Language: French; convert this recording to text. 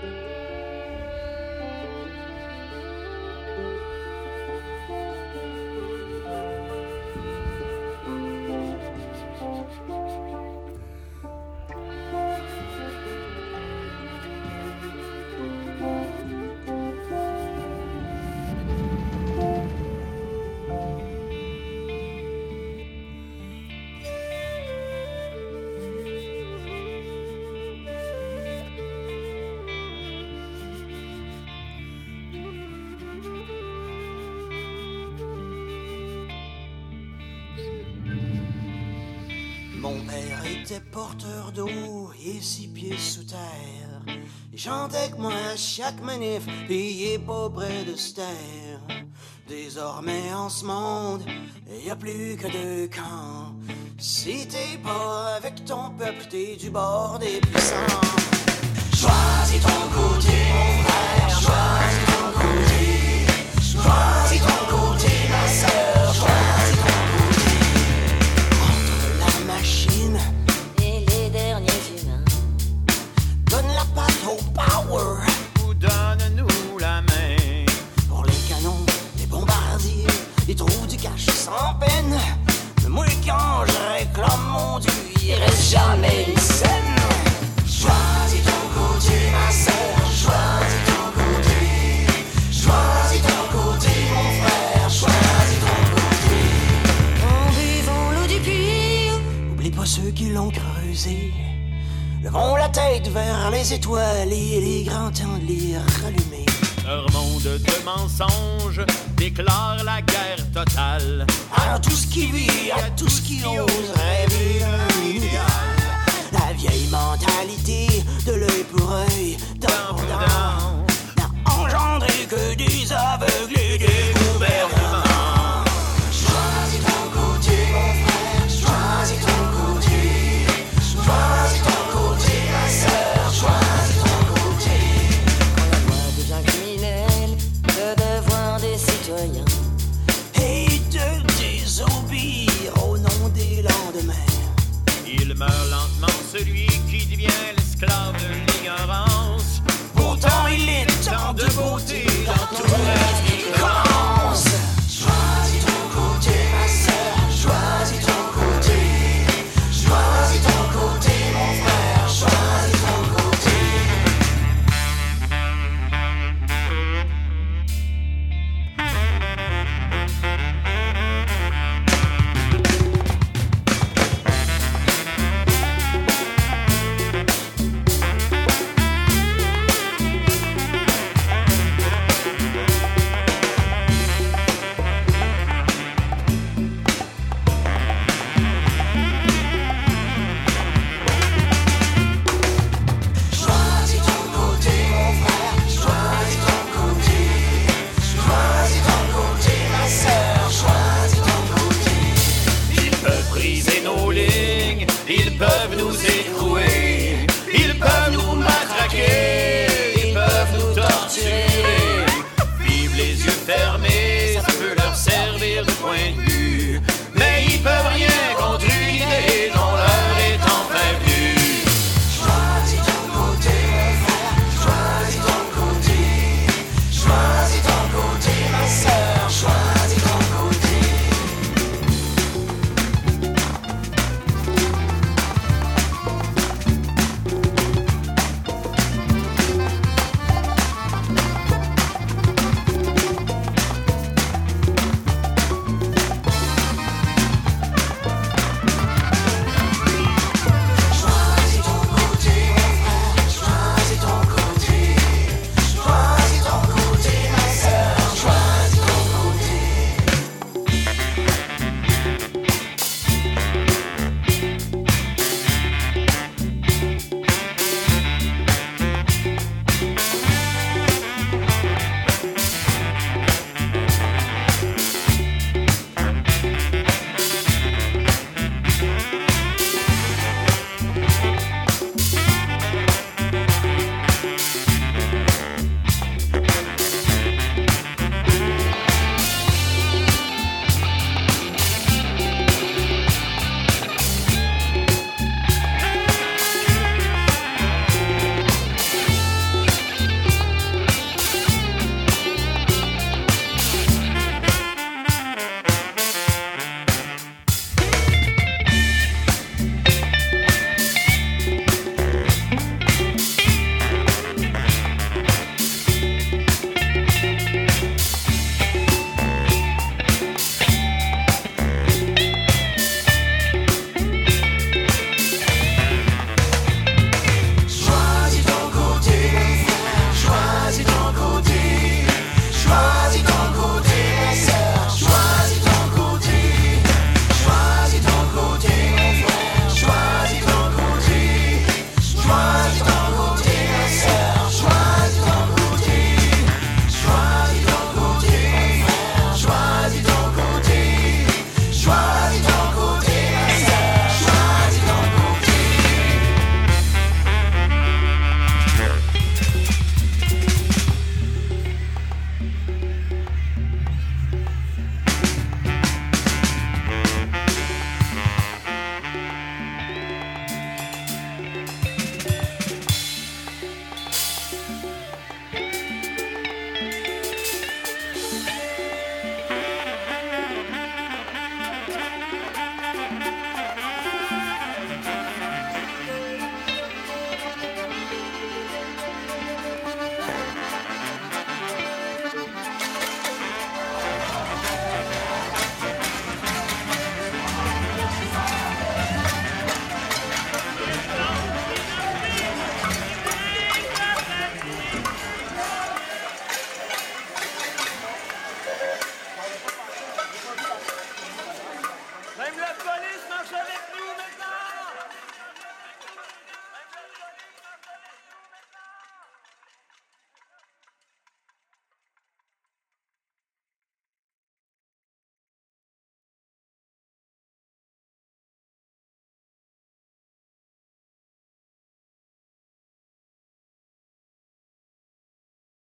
Mon père était porteur d'eau et 6 pieds sous terre. Il chantait avec moi à chaque manif, pis il est pas près de se taire. Désormais en ce monde, y a plus que 2 camps. Si t'es pas avec ton peuple, t'es du bord des puissants. Choisis ton côté, mon frère, choisis ton côté. Choisis ton côté, ma sœur, choisis ton côté. Entre la machine et les derniers humains, donne la patte au power ou donne-nous la main. pour les canons, les bombardiers, les trous du cash sans peine. Mais moi quand je réclame mon Dieu, il reste jamais une scène. Choisis ton côté, ma sœur, choisis ton côté. Choisis ton côté, mon frère, choisis ton côté. en buvant l'eau du puits, Oublie pas ceux qui l'ont creusé. Levons la tête vers les étoiles et les grands temps de les rallumer. Leur monde de mensonges déclare la guerre totale. À tout ce qui vit, à tout ce qui ose rêver d'un idéal. La vieille mentalité de l'œil pour œil, dent pour dent, n'a engendré que des aveugles et des gouvernements. Choisis ton côté, mon frère, choisis ton côté. Choisis ton côté, ma sœur, choisis ton côté. quand la loi devient criminelle, le devoir des citoyens. Et de désobéir au nom des lendemains. Il meurt lentement celui qui devient l'esclave de l'ignorance. Pourtant il est temps de beauté dans tout rêve qui commence. Choisis ton côté, ma sœur, choisis ton côté. Choisis ton côté, mon frère, choisis ton côté. Choisis ton côté, mon frère, choisis ton côté. Choisis ton côté, ma sœur, choisis ton côté. Ils peuvent briser nos lignes, ils peuvent nous écrouer, ils peuvent nous matraquer.